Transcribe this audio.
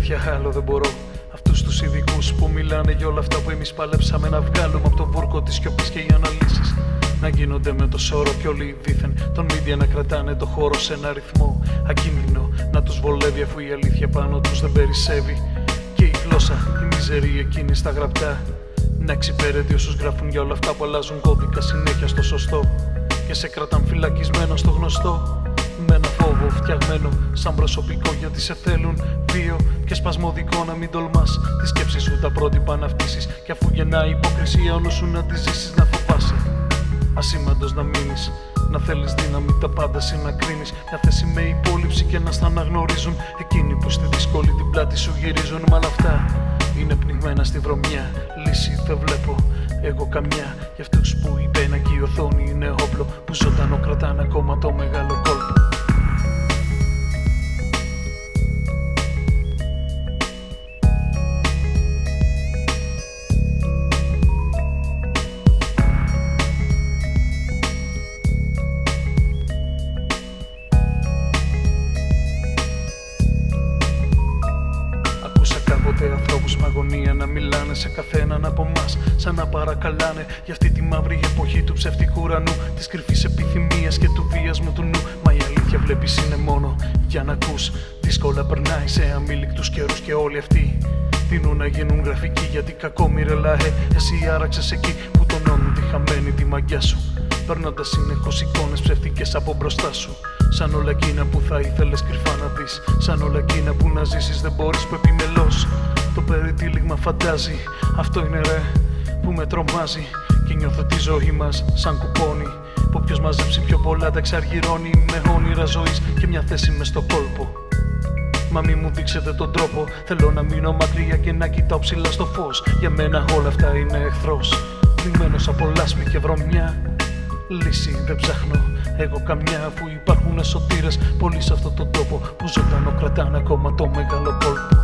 αλήθεια άλλο δεν μπορώ. Αυτούς τους ειδικούς που μιλάνε για όλα αυτά που εμείς παλέψαμε να βγάλουμε από το βούρκο της σιωπής και οι αναλύσεις να γίνονται με το σώρο κι όλοι δήθεν των media να κρατάνε το χώρο σε ένα ρυθμό ακίνδυνο να τους βολεύει αφού η αλήθεια πάνω τους δεν περισσεύει. Και η γλώσσα, η μιζερή εκείνη στα γραπτά να εξυπηρετεί όσους γράφουν για όλα αυτά που αλλάζουν κώδικα συνέχεια στο σωστό και σε κρατάν φυλακισμένο στο γνωστό με ένα φόβο φτιαγμένο σαν προσωπικό γιατί σε θέλουν βίο και σπασμωδικό να μην τολμάς τη σκέψη σου τα πρότυπα να φτύσεις κι αφού γεννάει υποκρισία όλο σου να τη ζήσεις να φοβάσαι ασήμαντος να μείνεις να θέλεις δύναμη τα πάντα συνακρίνεις μια θέση με υπόλοιψη και να στα αναγνωρίζουν εκείνοι που στη δύσκολη την πλάτη σου γυρίζουν μ' όλα αυτά είναι πνιγμένα στη βρωμιά λύση δεν βλέπω εγώ καμιά για αυτούς που η πένα και η οθόνη είναι όπλο που ζωντανό κρατάνε ακόμα το μεγάλο κόλπο. Κάποτε ανθρώπους με αγωνία να μιλάνε σε καθέναν από εμάς σαν να παρακαλάνε για αυτή τη μαύρη εποχή του ψευτικού ουρανού της κρυφής επιθυμίας και του βίασμου του νου. Μα η αλήθεια βλέπεις είναι μόνο για να ακούς. Δύσκολα περνάει σε αμήλικτους καιρούς και όλοι αυτοί τείνουν να γίνουν γραφικοί γιατί κακόμοιρε λαέ εσύ άραξες εκεί που τονώνουν τη χαμένη τη μαγιά σου παίρνοντας συνεχώς εικόνες ψευτικές από μπροστά σου. Σαν όλα εκείνα που θα ήθελες κρυφά να δεις. Σαν όλα εκείνα που να ζήσεις δεν μπορείς που επιμελώς το περιτύλιγμα φαντάζει. Αυτό είναι ρε που με τρομάζει και νιώθω τη ζωή μας σαν κουπόνι που όποιος μαζέψει πιο πολλά τα εξαργυρώνει με όνειρα ζωής και μια θέση μες στο κόλπο. Μα μη μου δείξετε τον τρόπο, θέλω να μείνω μακριά και να κοιτάω ψηλά στο φως. Για μένα όλα αυτά είναι εχθρός, πληγμένος από λάσπη και βρωμιά. Λύση δεν ψάχνω εγώ καμιά αφού υπάρχουν σωτήρες πολλοί σε αυτόν τον τόπο που ζωντανό κρατάνε ακόμα το μεγάλο κόλπο.